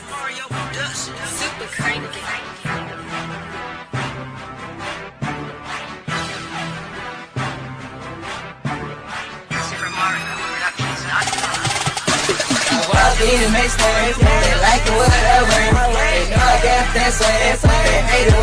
Super cranky. Walk in and make sense. They like it whatever. They know I got that sense. They hate it